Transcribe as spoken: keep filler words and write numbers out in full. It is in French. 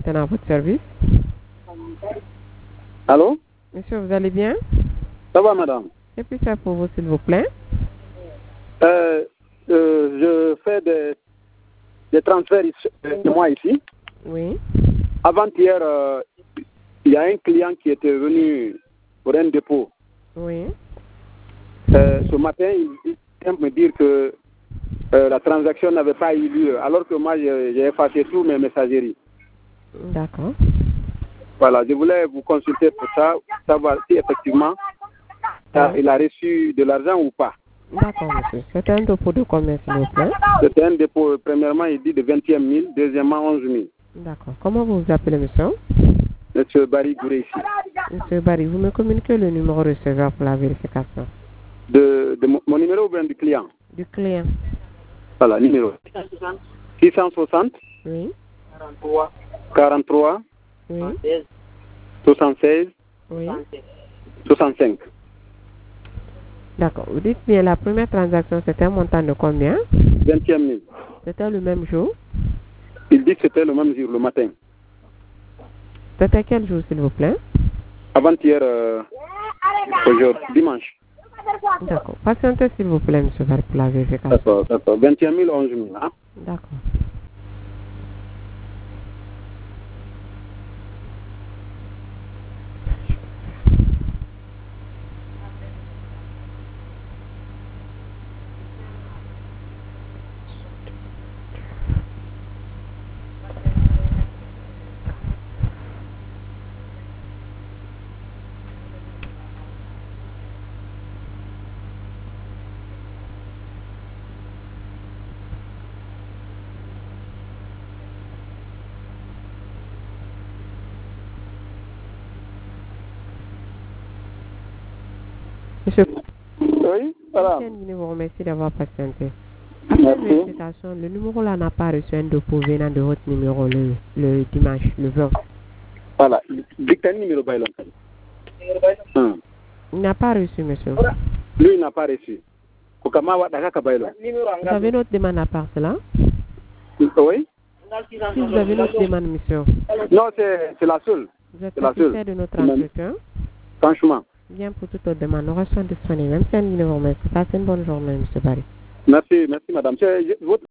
maintenant à votre service. Allô? Monsieur, vous allez bien? Ça va, madame? Que puis-je faire pour vous, s'il vous plaît? euh, euh, Je fais des, des transferts ici, de moi ici. Oui. Avant-hier, euh, il y a un client qui était venu pour un dépôt. Oui. Euh, ce matin, il vient me dire que euh, la transaction n'avait pas eu lieu, alors que moi, j'ai effacé tous mes messageries. D'accord. Voilà, je voulais vous consulter pour ça, savoir si effectivement Oui. il a reçu de l'argent ou pas. D'accord, monsieur. C'est un dépôt de combien, s'il vous plaît? C'était un dépôt, premièrement, il dit de vingt et un mille, deuxièmement, onze mille. D'accord. Comment vous vous appelez, monsieur? Monsieur Barry Gouré ici. Monsieur Barry, vous me communiquez le numéro receveur pour la vérification? De, de mon, mon numéro ou bien du client? Du client. Voilà, numéro. six cent soixante. Oui. quarante-trois. Oui. soixante-seize. Oui. soixante-cinq. D'accord. Vous dites bien la première transaction, c'était un montant de combien? vingt et un mille. C'était le même jour? Il dit que c'était le même jour, le matin. C'était quel jour, s'il vous plaît? Avant-hier, euh, aujourd'hui, dimanche. D'accord. Patientez, s'il vous plaît, monsieur Barry, pour la vérification. D'accord, d'accord. vingt et un mille, onze mille. Hein? D'accord. Monsieur, Oui, voilà. je vous remercie d'avoir patienté. Après Merci. vérification, le numéro là n'a pas reçu un dépôt venant de votre numéro le, le dimanche, le vingt. Voilà. Dictez le numéro bailon. Hum. Il n'a pas reçu, monsieur. Lui, il n'a pas reçu. Kokamawa Dakaka bailon. Vous avez notre demande à part cela? Oui? Si vous avez notre demande, monsieur, Non, c'est c'est la seule. vous êtes C'est la satisfait seule. de notre Même. entretien? Franchement. Bien, pour toute autre demande, nous restons disponibles. Même si un numéro, merci. Passez une bonne journée, monsieur Barry. Merci, merci madame. C'est- je- votre